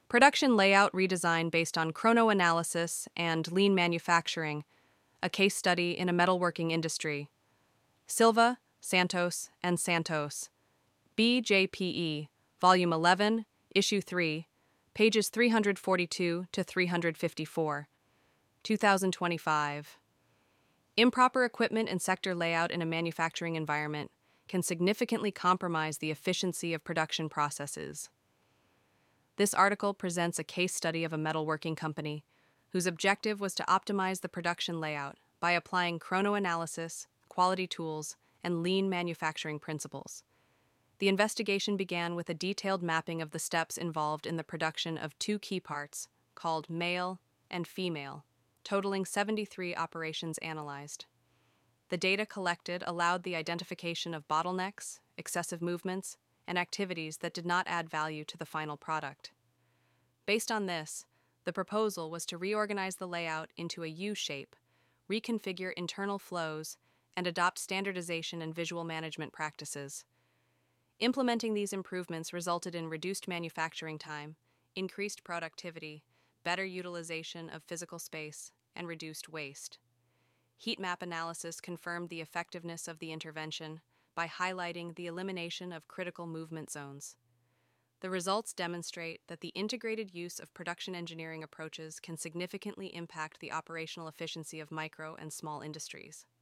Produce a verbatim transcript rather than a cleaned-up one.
Production layout redesign based on chronoanalysis and lean manufacturing, a case study in a metalworking industry. Silva, Santos, and Santos. B J P E, Volume eleven, Issue three, pages three forty-two to three fifty-four. two thousand twenty-five. Improper equipment and sector layout in a manufacturing environment can significantly compromise the efficiency of production processes. This article presents a case study of a metalworking company whose objective was to optimize the production layout by applying chronoanalysis, quality tools, and lean manufacturing principles. The investigation began with a detailed mapping of the steps involved in the production of two key parts, called male and female, totaling seventy-three operations analyzed. The data collected allowed the identification of bottlenecks, excessive movements, and activities that did not add value to the final product. Based on this, the proposal was to reorganize the layout into a U shape, reconfigure internal flows, and adopt standardization and visual management practices. Implementing these improvements resulted in reduced manufacturing time, increased productivity, better utilization of physical space, and reduced waste. Heat map analysis confirmed the effectiveness of the intervention by highlighting the elimination of critical movement zones. The results demonstrate that the integrated use of production engineering approaches can significantly impact the operational efficiency of micro and small industries.